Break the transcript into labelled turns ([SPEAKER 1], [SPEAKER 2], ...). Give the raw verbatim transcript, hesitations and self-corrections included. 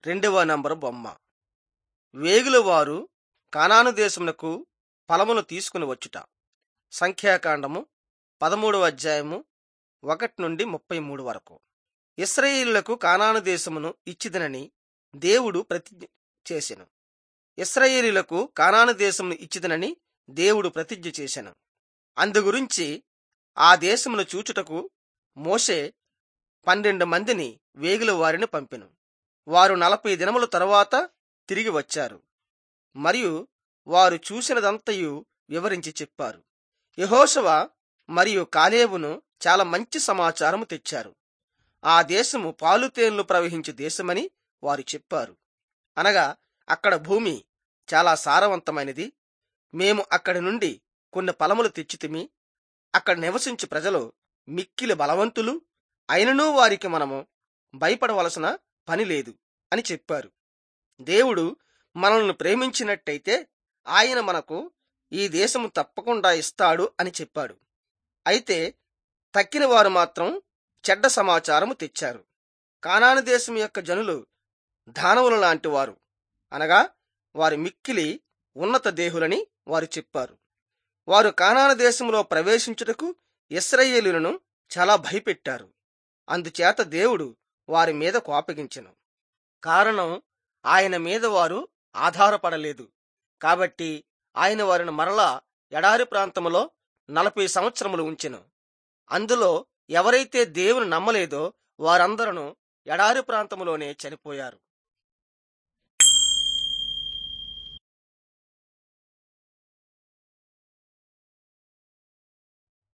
[SPEAKER 1] రెండవ నంబరు బొమ్మ. వేగుల వారు కానాను దేశమునకు ఫలములు తీసుకుని వచ్చుట. సంఖ్యాకాండము పదమూడవ అధ్యాయము ఒకటి నుండి ముప్పై మూడు వరకు. ఇశ్రాయేలీయులకు కానాను దేశమును ఇచ్చిదనని దేవుడు ప్రతిజ్ఞ చేసెను. ఇశ్రాయేలీయులకు కానాను దేశమును ఇచ్చిదనని దేవుడు ప్రతిజ్ఞ చేసెను. అందుగురించి ఆ దేశమును చూచుటకు మోషే పన్నెండు మందిని వేగుల వారిని పంపెను. వారు నలభై దినముల తరువాత తిరిగి వచ్చారు మరియు వారు చూసినదంతయు వివరించి చెప్పారు. యెహోషువ మరియు కాలేబును చాలా మంచి సమాచారము తెచ్చారు. ఆ దేశము పాలుతేన్లు ప్రవహించే దేశమని వారు చెప్పారు. అనగా అక్కడ భూమి చాలా సారవంతమైనది. మేము అక్కడి నుండి కొన్ని ఫలములు తెచ్చితిమి. అక్కడ నివసించు ప్రజలు మిక్కిలి బలవంతులు, అయినను వారికి మనము భయపడవలసిన పని లేదు అని చెప్పారు. దేవుడు మనల్ని ప్రేమించినట్టయితే ఆయన మనకు ఈ దేశము తప్పకుండా ఇస్తాడు అని చెప్పాడు. అయితే తక్కిన వారు మాత్రం చెడ్డ సమాచారము తెచ్చారు. కానాను దేశం యొక్క జనులు దానవుల లాంటి వారు, అనగా వారి మిక్కిలి ఉన్నత దేహులని వారు చెప్పారు. వారు కానాను దేశంలో ప్రవేశించుటకు ఇశ్రాయేలీయులను చాలా భయపెట్టారు. అందుచేత దేవుడు వారి మీద కోపగించెను. కారణం ఆయన మీద వారు ఆధారపడలేదు. కాబట్టి ఆయన వారిని మరలా ఎడారి ప్రాంతములో నలభై సంవత్సరములు ఉంచెను. అందులో ఎవరైతే దేవుని నమ్మలేదో వారందరూ ఎడారి ప్రాంతములోనే చనిపోయారు.